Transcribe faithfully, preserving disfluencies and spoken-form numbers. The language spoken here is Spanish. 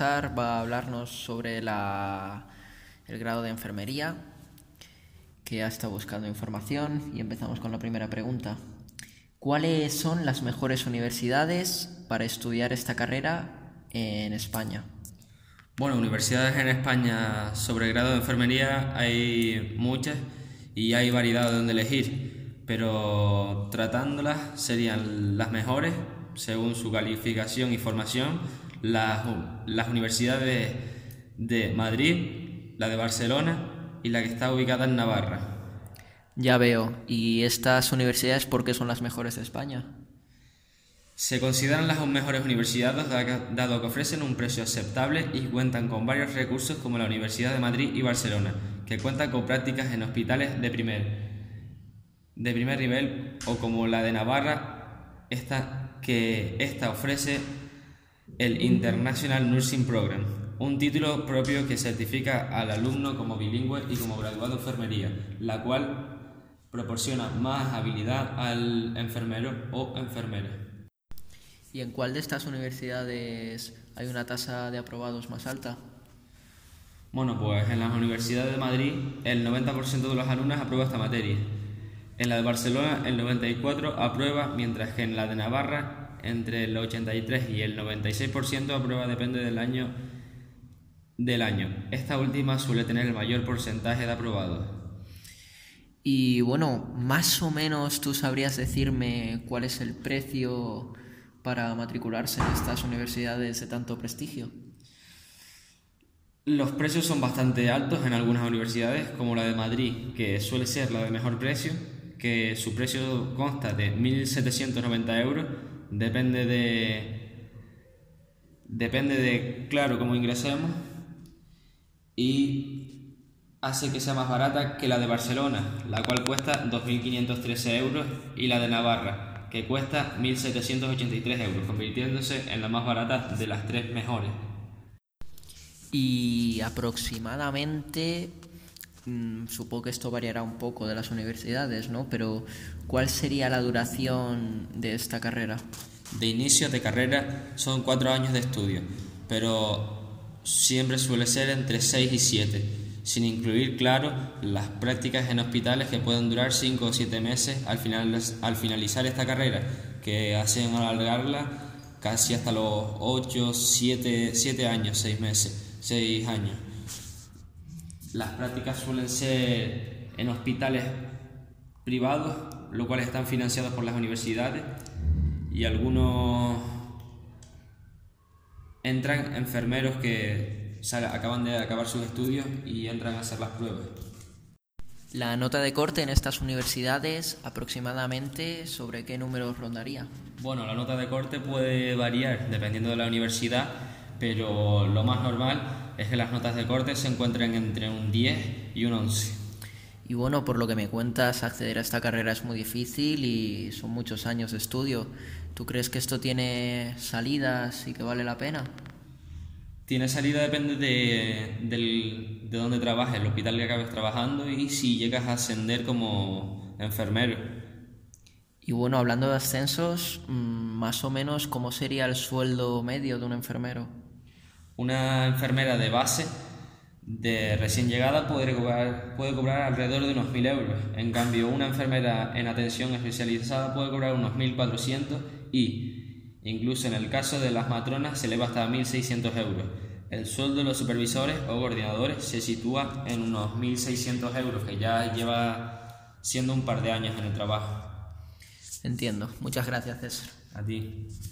Va a hablarnos sobre la, el grado de enfermería, que ha estado buscando información, y empezamos con la primera pregunta. ¿Cuáles son las mejores universidades para estudiar esta carrera en España? Bueno, universidades en España sobre grado de enfermería hay muchas y hay variedad de donde elegir, pero tratándolas serían las mejores según su calificación y formación, las, las universidades de Madrid, la de Barcelona y la que está ubicada en Navarra. Ya veo. ¿Y estas universidades por qué son las mejores de España? Se consideran las mejores universidades dado que ofrecen un precio aceptable y cuentan con varios recursos como la Universidad de Madrid y Barcelona, que cuentan con prácticas en hospitales de primer, de primer nivel, o como la de Navarra, esta, que esta ofrece el International Nursing Program, un título propio que certifica al alumno como bilingüe y como graduado de enfermería, la cual proporciona más habilidad al enfermero o enfermera. ¿Y en cuál de estas universidades hay una tasa de aprobados más alta? Bueno, pues en las universidades de Madrid el noventa por ciento de los alumnos aprueba esta materia. En la de Barcelona el noventa y cuatro por ciento aprueba, mientras que en la de Navarra entre el ochenta y tres y el noventa y seis por ciento aprueba, depende del año del año. Esta última suele tener el mayor porcentaje de aprobados. Y bueno, más o menos tú sabrías decirme cuál es el precio para matricularse en estas universidades de tanto prestigio. Los precios son bastante altos en algunas universidades, como la de Madrid, que suele ser la de mejor precio, que su precio consta de mil setecientos noventa euros, depende de, depende de, claro, cómo ingresemos, y hace que sea más barata que la de Barcelona, la cual cuesta dos mil quinientos trece euros, y la de Navarra, que cuesta mil setecientos ochenta y tres euros, convirtiéndose en la más barata de las tres mejores. Y aproximadamente, mmm, supongo que esto variará un poco de las universidades, ¿no? Pero ¿cuál sería la duración de esta carrera? De inicio de carrera son cuatro años de estudio, pero siempre suele ser entre seis y siete, sin incluir, claro, las prácticas en hospitales que pueden durar cinco o siete meses al, final, al finalizar esta carrera, que hacen alargarla casi hasta los ocho, siete, siete años, seis meses, seis años. Las prácticas suelen ser en hospitales privados, los cuales están financiados por las universidades, y algunos entran enfermeros que acaban de acabar sus estudios y entran a hacer las pruebas. La nota de corte en estas universidades, aproximadamente, ¿sobre qué números rondaría? Bueno, la nota de corte puede variar dependiendo de la universidad, pero lo más normal es que las notas de corte se encuentren entre un diez y un once. Y bueno, por lo que me cuentas, acceder a esta carrera es muy difícil y son muchos años de estudio. ¿Tú crees que esto tiene salidas y que vale la pena? Tiene salida, depende de, de, de dónde trabajes, el hospital que acabes trabajando y si llegas a ascender como enfermero. Y bueno, hablando de ascensos, más o menos, ¿cómo sería el sueldo medio de un enfermero? Una enfermera de base, de recién llegada, puede cobrar, puede cobrar alrededor de unos mil euros. En cambio, una enfermera en atención especializada puede cobrar unos mil cuatrocientos y incluso en el caso de las matronas se eleva hasta mil seiscientos euros. El sueldo de los supervisores o coordinadores se sitúa en unos mil seiscientos euros, que ya lleva siendo un par de años en el trabajo. Entiendo. Muchas gracias, César. A ti.